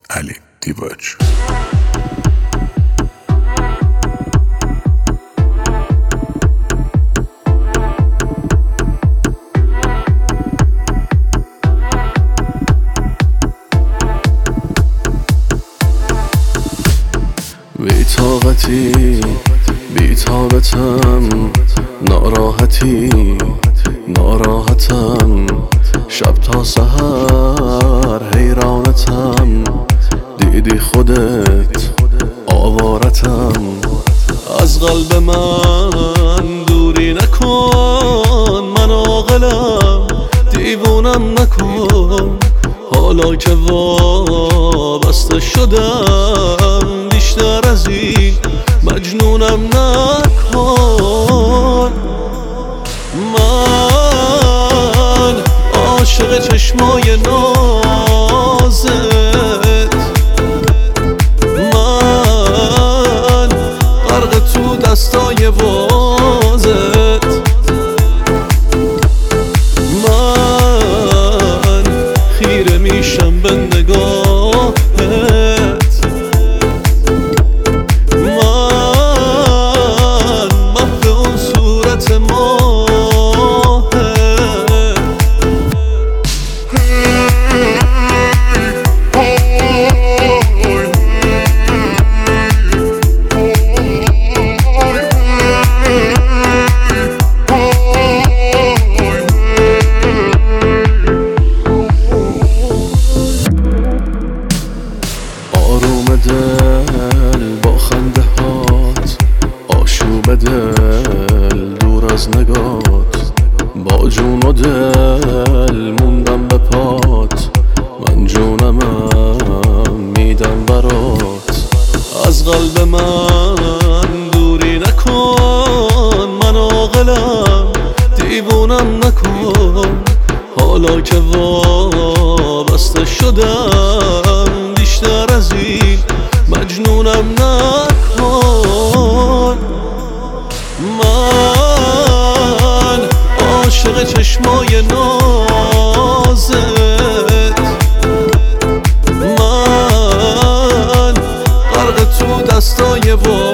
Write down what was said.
علی دیباج. بی‌طاقتم، ناراحتم، شب تا سحر حیرانتم. دیدی خودت آوارتم، از قلب من دوری نکن. من عاقلم، دیوونم نکن. حالا که وابسته شدم، بیشتر از این مجنونم نکن. من عاشق چشمای نازت، من غرق تو دستای بازت. من خیره میشم به نگاهت، من محو اون صورت ماهت. آروم دل با خنده هات، آشوب دل دور از نگات. با جون و دل موندم به پات، من جونمم میدم برات. از قلب من دوری نکن. من عاقلم، دیوونم نکن. حالا که وابسته شدم، بیشتر از این مجنونم نکن. من عاشق چشمای نازت، من غرق تو دستای